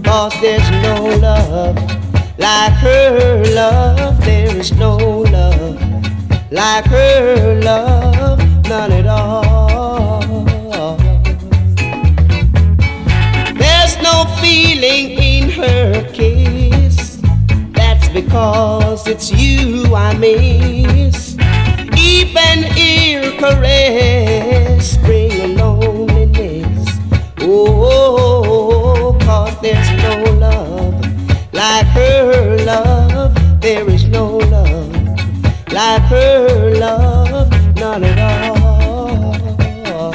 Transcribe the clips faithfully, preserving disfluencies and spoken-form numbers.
'cause there's no love like her love. There is no love like her love, none at all. There's no feeling in her kiss, that's because it's you I miss. Even ear caress bring a loneliness. Oh, 'cause there's no love like her love. There is no love like her love, none at all.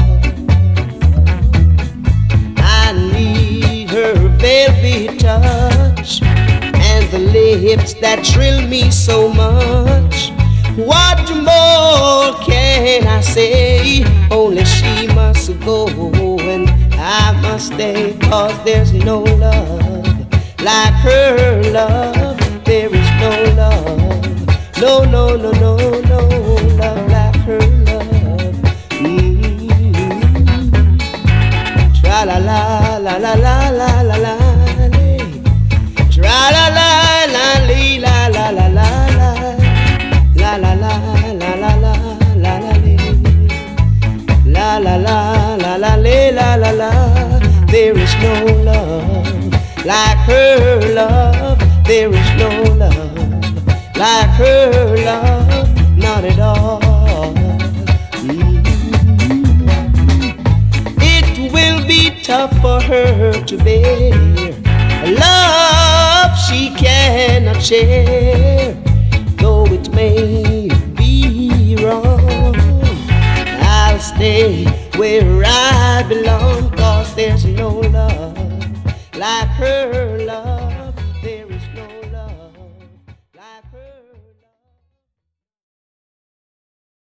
I need her velvet touch and the lips that thrill me so much. What more can I say? Only she must go and I must stay, 'cause there's no love like her love. There is no love, no, no, no, no, no love like her love. Mm-hmm. Tra la la la la la la la la, tra la la la la la la la la, la la la la la la la la, la la la la la la la la. There is no love like her love. There is no love like her love, not at all. Mm-hmm. It will be tough for her to bear a love she cannot share, though it may be wrong. I'll stay where I belong, 'cause there's no love like her.